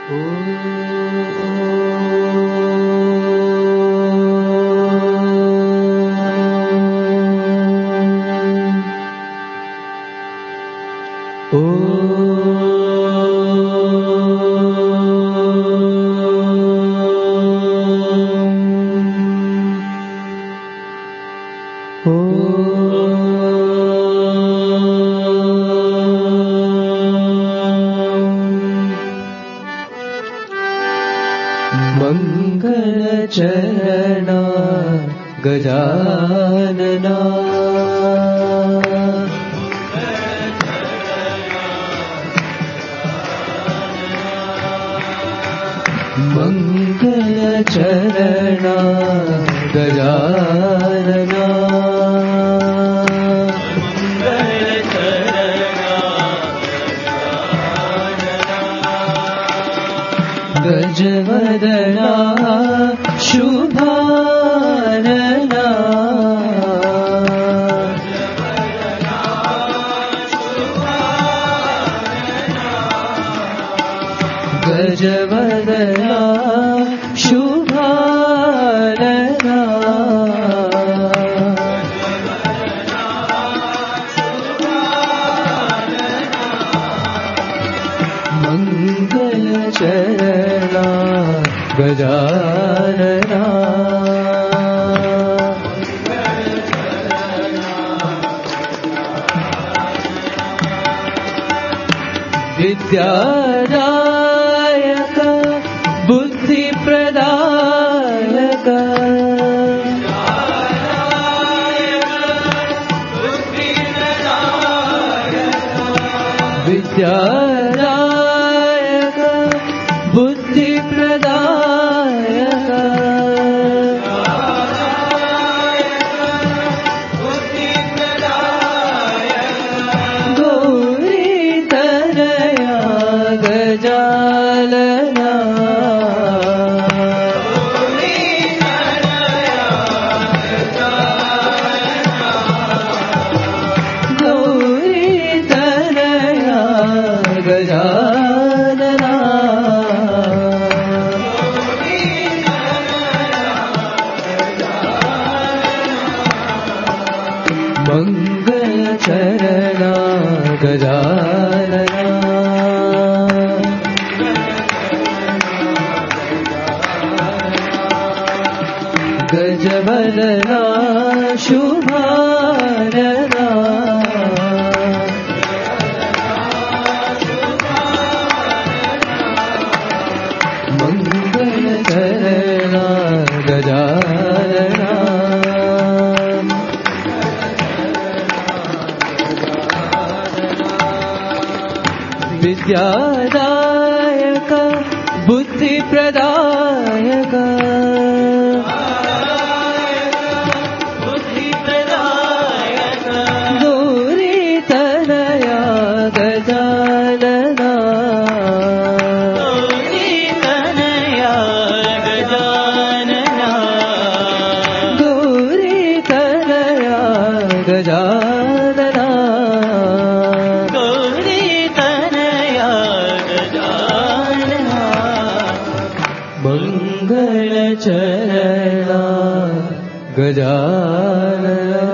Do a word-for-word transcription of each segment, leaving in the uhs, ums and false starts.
चरणा गजानना मंगल चरणा गजानना गजवदना शुभानना गजवदना शुभानना मंगल चरणा गजानना विद्यादायक बुद्धिप्रदायक विद्यादायक बुद्धिप्रदायक गौरीतनया गजानना गौरीतनया गजानना मंगल चरणा गजानना गजवदना शुभानना मंगल चरणा गजानना विद्यादायक बुद्धिप्रदायक गौरीतनया गजानना गौरीतनया गजानना मंगल चरणा गजानना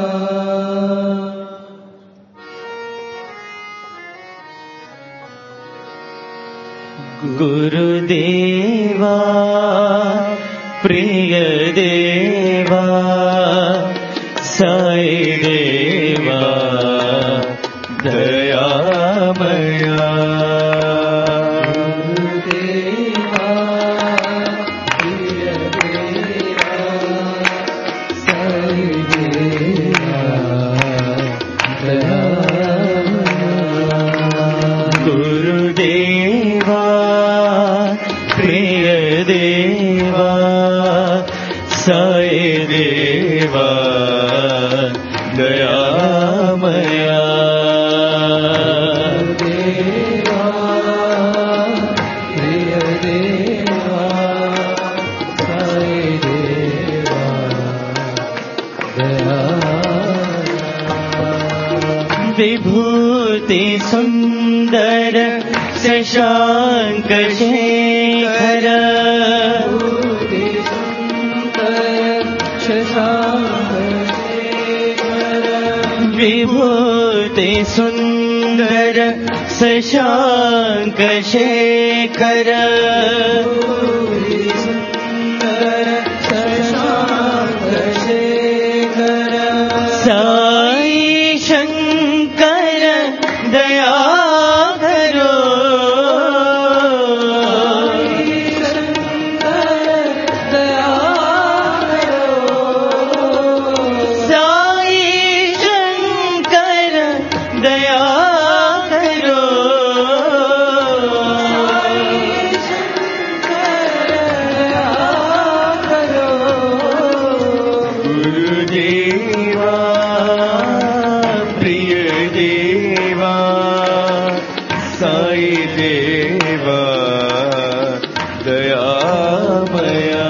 गुरुदेवा प्रिय देवा साई देवा दयामया गुरुदेवा प्रिय देवा साई देवा दयामया देवा प्रिय देवा साई देवा दयामया विभूति सुंदर शशांक शेखर विभूति सुंदर शशांक शेखर साई शंकर दया करो साई शंकर दया करो गुरुदेवा प्रिय देवा साई देवा दयामया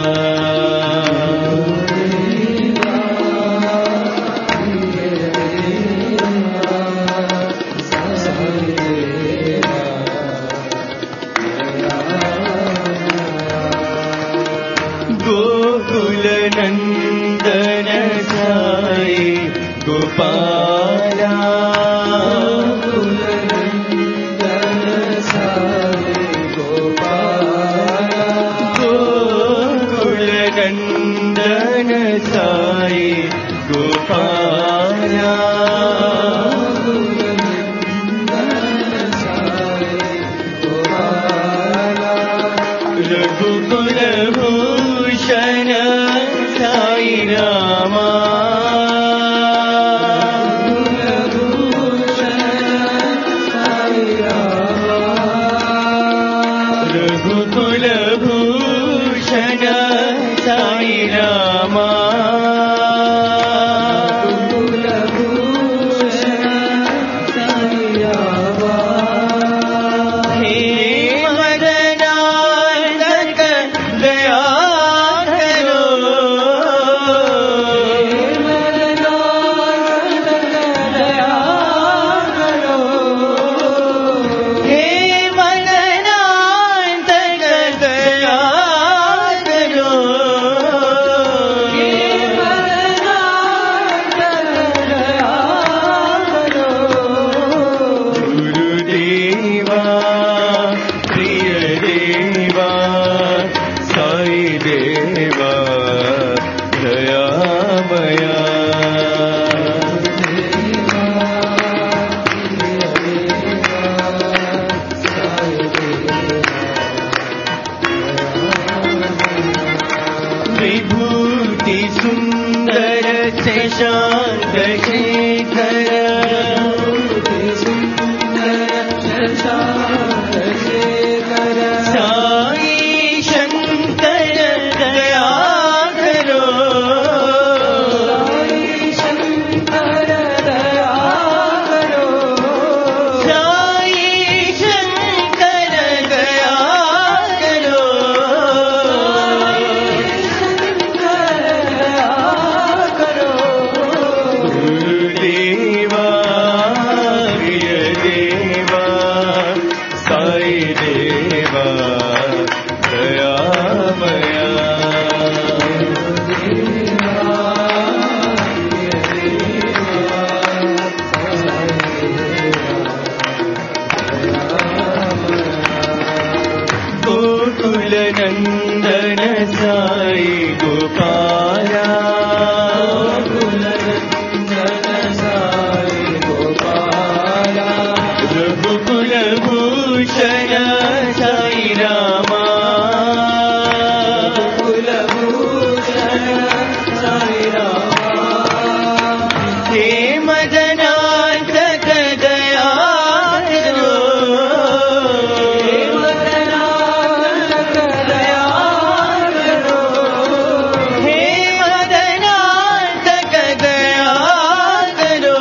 गोकुल नंदन साई गोपाला गोकुल नंदन साई गोपाला रघुकुल भूषण साई रामा रघुकुल भूषण साई रामा हे मदनानक दया करो हे मदनानक दया करो गुरुदेवा प्रिय देवा साई देवा दयामया विभूति सुंदर शशांक शेखर साई शंकर दया करो साई शंकर दया करो गुरुदेवा प्रिय देवा साई देवा दयामया गोकुल नंदन साई गोपाला रघुकुल भूषण साई रामा हे मदनानक दया करो हे मदनानक दया करो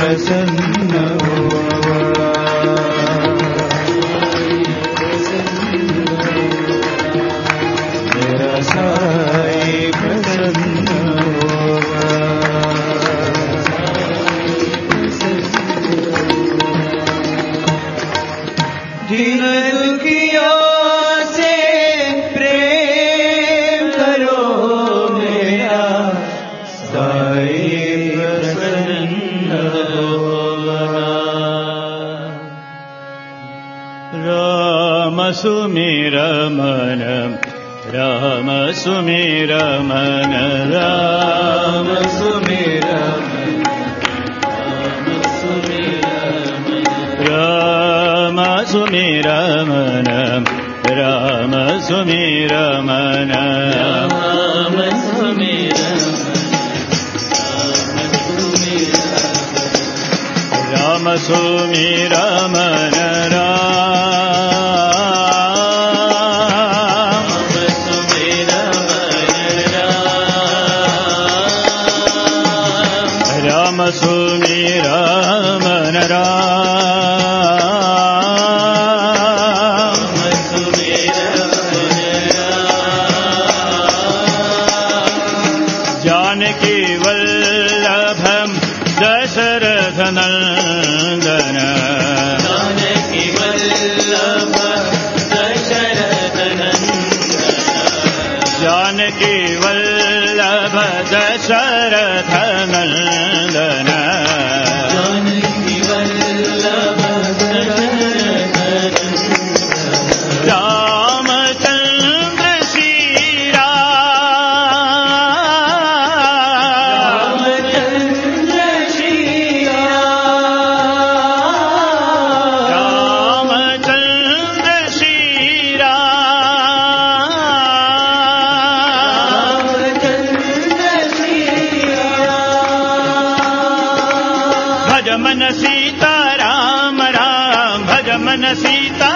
प्रसन्न होवा मेरा साई प्रसन्न होवा दीन दुखियों से प्रेम करो मेरा साई प्रसन्न होवा राम सुमिर मन राम सुमिर मन राम सुमिर राम सुमिर मन राम सुमिर मन राम सुमिर राम सुमिर मन राम सुमिर मन राम सुमिर मन राम सुमिर जानकी वल्लभम दशरथ नंदन जानकी वल्लभ दशरथ नंदन जानकी वल्लभ दशरथ नंदन जानकी वल्लभ दशरथ रामचंद्र श्री राम रामचंद्र श्री राम रामचंद्र श्री राम रामचंद्र श्री भज मन सीता राम राम भज मन सीता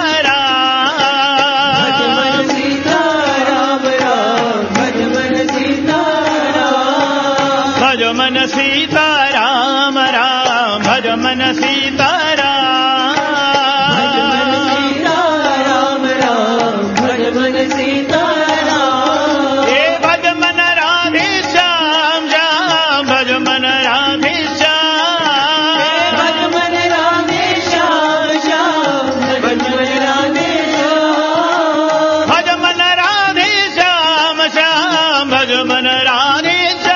राम सीता राम राम भज मन सीता राम भज मन सीता राम राम भज मन सीता राम भज मन सीता राम हे भज मन राधे श्याम श्याम भज मन राधे श्याम भज मन राधे श्याम श्याम भज मन राधे श्याम भज मन राधे श्याम श्याम भज मन राधे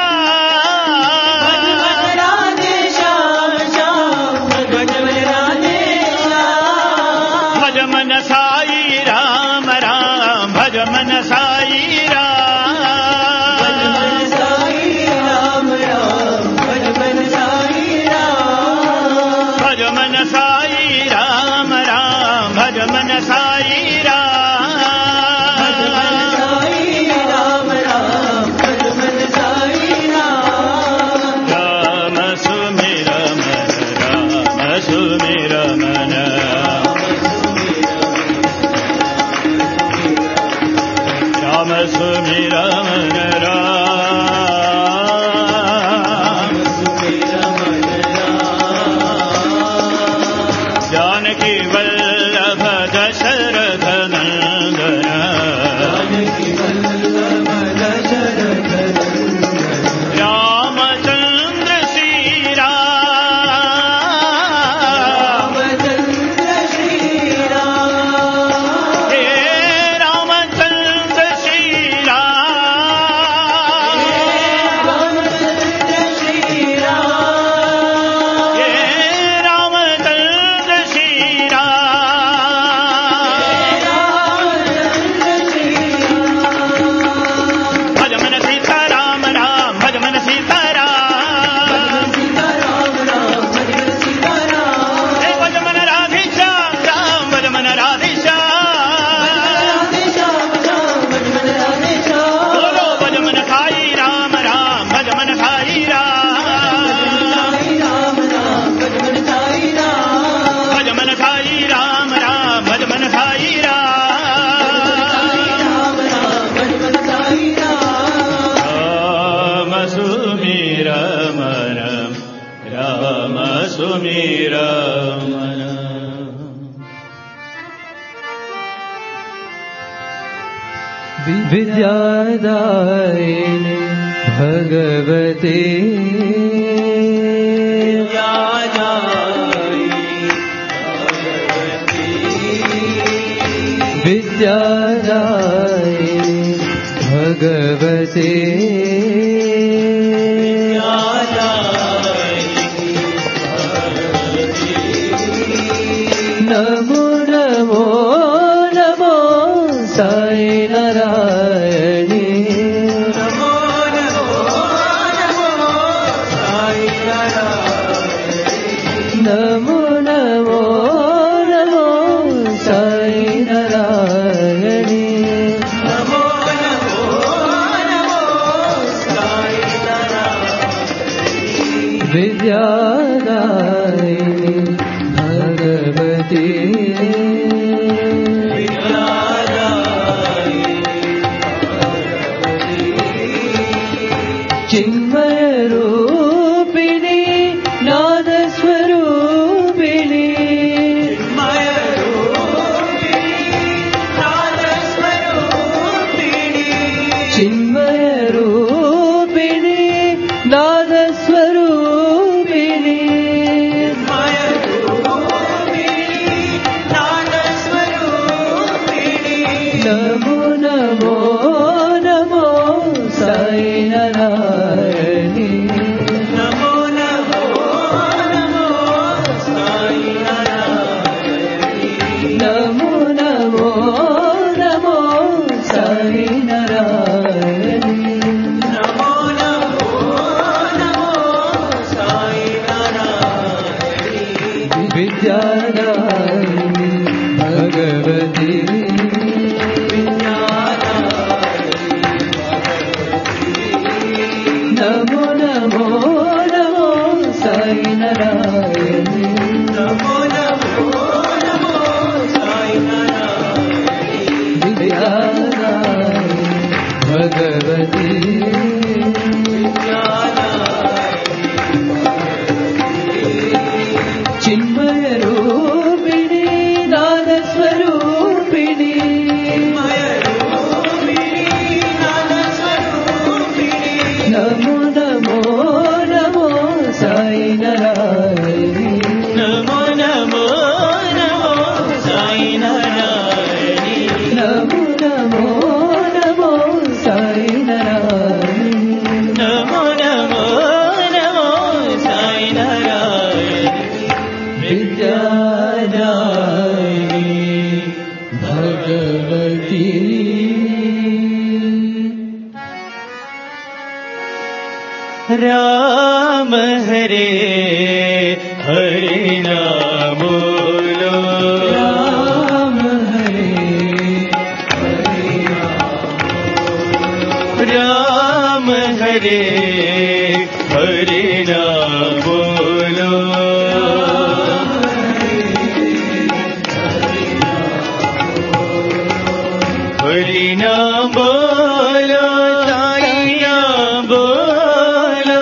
भज मन साई राम राम भज मन साई राम भज मन साई राम राम भज मन साई राम भज मन साई राम राम भज मन साई राम भज मन साई राम राम भज मन साई राम राम सुमिर मन राम सुमिर मन राम सुमिर मन राम सुमिर मन राम जानकी वल्लभ दशरथ नंदन जानकी वल्लभ दशरथ नंदन रामचंद्र श्री राम रामचंद्र श्री राम हे रामचंद्र श्री राम रामचंद्र श्री राम हे रामचंद्र श्री राम रामचंद्र श्री राम भज मन सीता राम राम भज मन सीता राम सीता राम राम भज मन सीता राम हे भज मन राधे श्याम राम भज मन राधे श्याम राधे श्याम राम भज मन राधे श्याम बोलो भज मन साई राम राम भज मन साई राम राम राम भज मन साई राम भज मन साई राम राम भज मन साई राम राम भज मन साई राम राम सुमिर मन राम सुमीरा मन विद्यादायिनी भगवती विद्यादायिनी भगवती नमो नमो नमो साई नारायणी नमो नमो नमो साई नारायणी नमो नमो नमो साई नारायणी नमो नमो नमो साई नारायणी विद्यादायिनी भगवती चिन्मय रूपिणी नाद स्वरूपिणी चिन्मय रूपिणी नाद स्वरूपिणी चिन्मय रूपिणी नाद स्वरूपिणी नमो नमो नमो साई नारायणी नमो नमो नमो साई नारायणी नमो नमो नमो साई नारायणी नमो नमो नमो साई नारायणी विद्यादायिनी भगवती नमो नमो नमो साई नारायणी नमो नमो नमो साई नारायणी विद्यादायिनी भगवती चिन्मय रूपिणी नाद स्वरूपिणी नमो नमो नमो साई नारायणी नमो नमो नमो साई नारायणी नमो नमो नमो साई नारायणी नमो नमो नमो साई नारायणी विद्यादायिनी भगवती राम हरे हरे नाम बोलो राम हरे हरे राम हरे हरे नाम बोलो हरि नाम बोलो साई नाम बोलो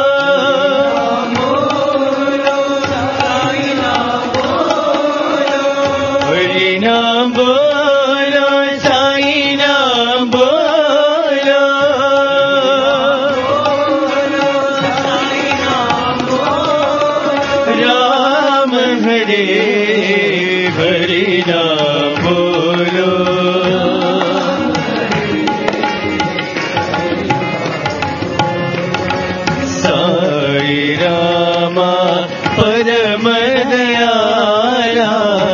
हरि नाम बोलो साई नाम बोलो राम हरे हरे नाम बोलो साई रामा परम दयाला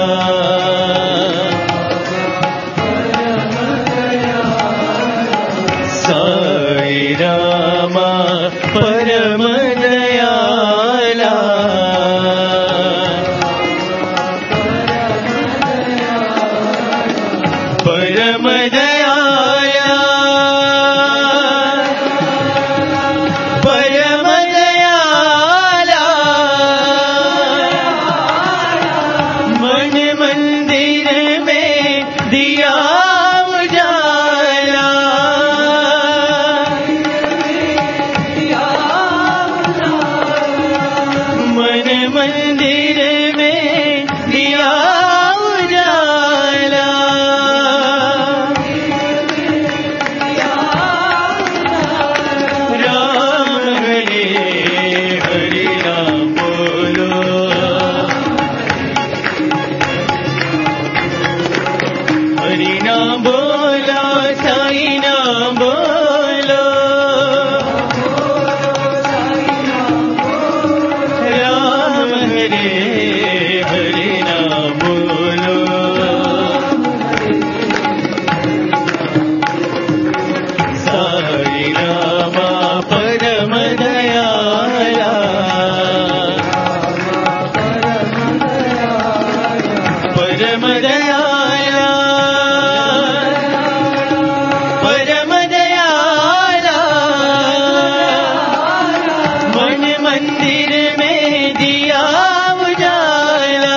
साई रामा परम दयाला परम दयाला परम दयाला मन मंदिर में दिया उजाला मंदिर में दिया उजाला राम हरे हरे राम बोलो हरि नाम बोलो साईं नाम बोलो राम हरे हरे नाम बोलो साई रामा परम दयाला परम दयाला परम दयाला मन मंदिर में दिया उजाला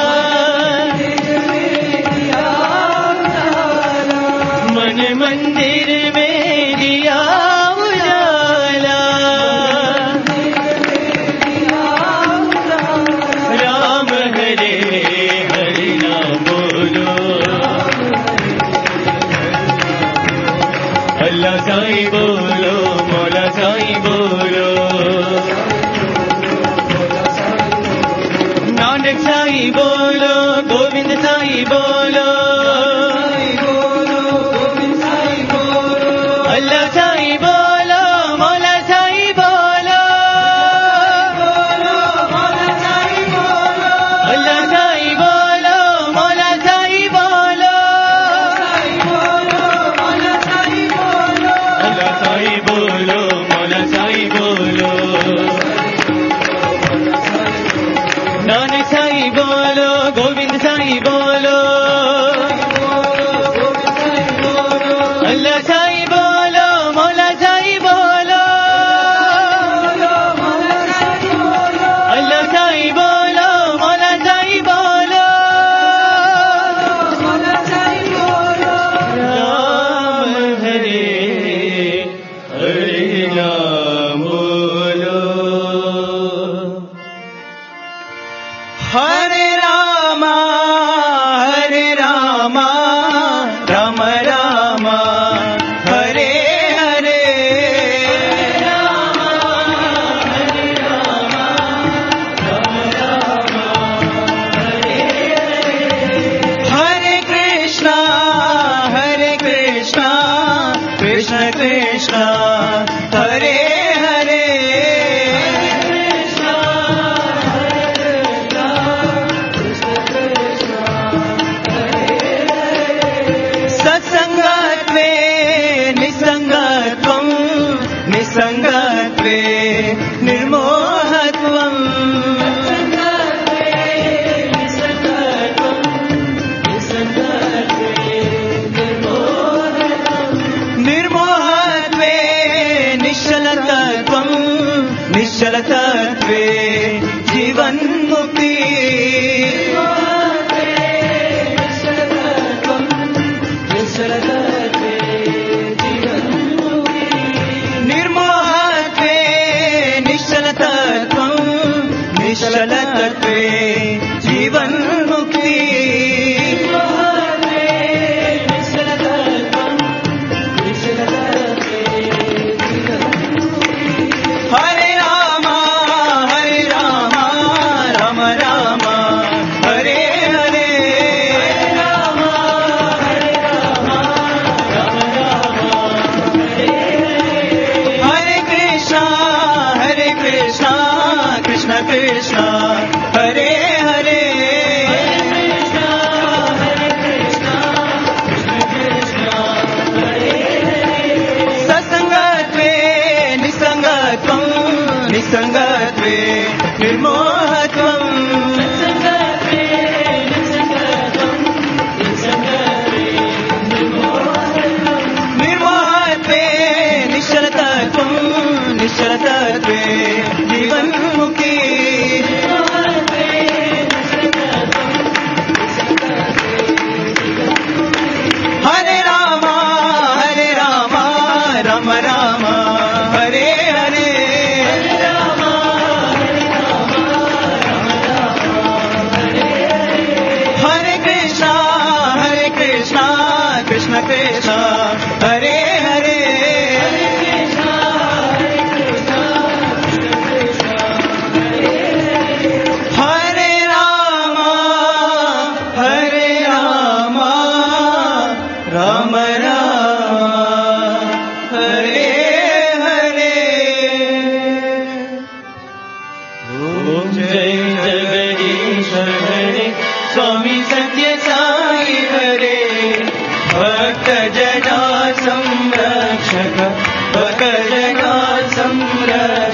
मन मंदिर में दिया उजाला राम हरे हरे नाम बोलो अल्लाह साईं बोलो मौला साईं बोलो नानक साईं बोलो गोविंद साईं बोलो अल्लाह साईं बोलो मौला साईं बोलो अल्लाह साईं बोलो मौला साईं बोलो अल्लाह साईं बोलो मौला साईं बोलो नानक साईं बोलो गोविंद साईं बोलो अल्लाह साईं बोलो मौला साईं बोलो अल्लाह साईं बोलो मौला साईं बोलो राम हरे हरे नाम बोलो हरे रामा हरे रामा राम रामा हरे हरे हरे कृष्णा हरे कृष्णा कृष्ण कृष्णा हरे हरे सत्संगत्वे निसंगत्वं निसंगत्वे निर्मोहत्वं निर्मोहत्वे निश्चलतत्वं निश्चलतत्वे जीवन मुक्ति निर्मोहत्वे निश्चलतत्वं निश्चलतत्वे जीवन मुक्ति हरे रामा हरे रामा राम रामा हरे हरे हरे कृष्णा हरे कृष्णा कृष्ण कृष्णा हरे हरे सत्संगत्वे निसंगत्वं निसंगत्वे निर्मोहत्वं निर्मोहत्वे निश्चलतत्वं निश्चलतत्वे जीवन मुक्ति हरे रामा हरे रामा राम रामा हरे हरे हरे रामा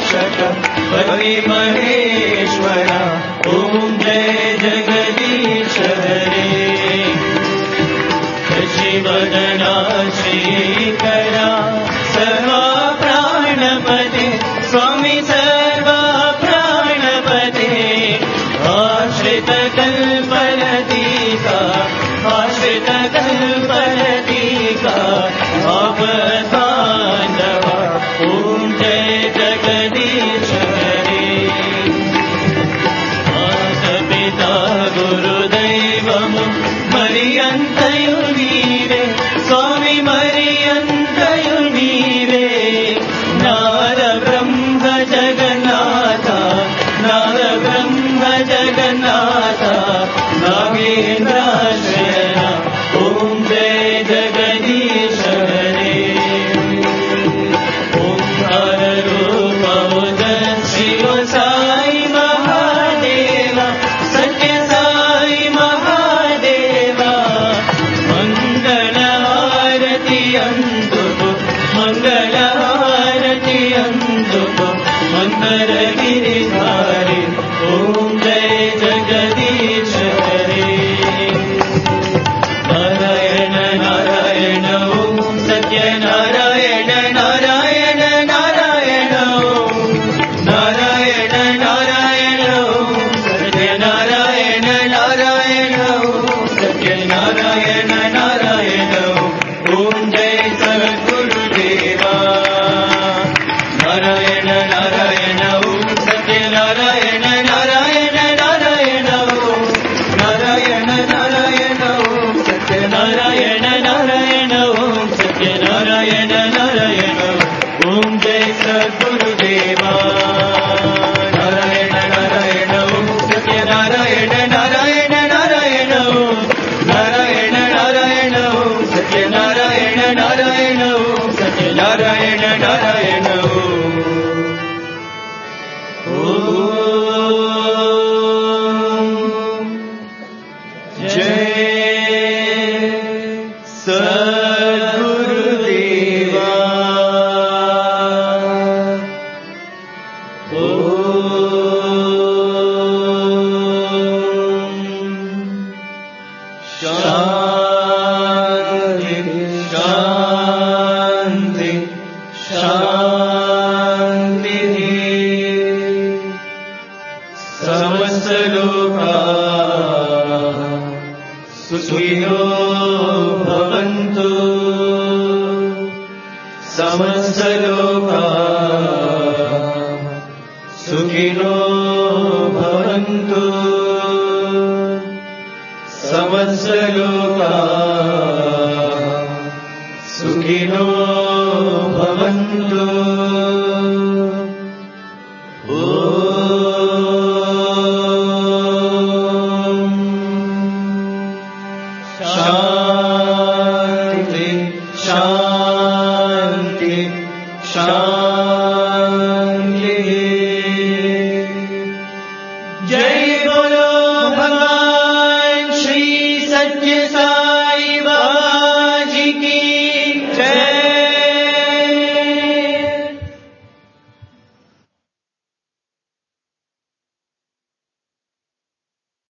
रक्षक पति महेश्वर ओम जय जगदीश हरे शशिवदना श्रीकरा सर्वा प्राणपते स्वामी सर्वा प्राणपते आश्रित कल्पलतिका आश्रित कल्पलतिका आपदानव ओम जय जगदीश हरे माता पिता गुरुदैवमु मरियन्तयु नीवे स्वामी मरियन्तयु नीवे नाद ब्रह्म जगन्नाथ नाद ब्रह्म जगन्नाथ नागेन्द्राश्रयण ओम जय जगदीश हरे ओंकार रूप शिव साई महादेव सत्य साई महादेव मंगल आरती अंदुको मंगल आरती अंदुको मंदर गिरिधारी ओम जय जगदीश हरे नारायण नारायण ओम सत्य नारायण नारायण नारायण ओम नारायण नारायण ओम सत्य नारायण नारायण ओम सत्य नारायण नारायण ओम जय सद्गुरुदेवा नारायण नारायण ओम सत्य नारायण नारायण नारायण ओम नारायण नारायण ओम सत्य नारायण नारायण ओम सत्य नारायण नारायण ओम जय सद्गुरुदेवा नारायण नारायण ओम सत्य नारायण नारायण नारायण ओम नारायण नारायण ओम सत्य नारायण नारायण ओम सत्य नारायण नारायण ओम जय सद्गुरुदेवा शांति शांति शांति समस्त लोका सुखिनो भवन्तु समस्त लोका सुखिनो भवन्तु समस्त लोका सुखिनो भवन्तु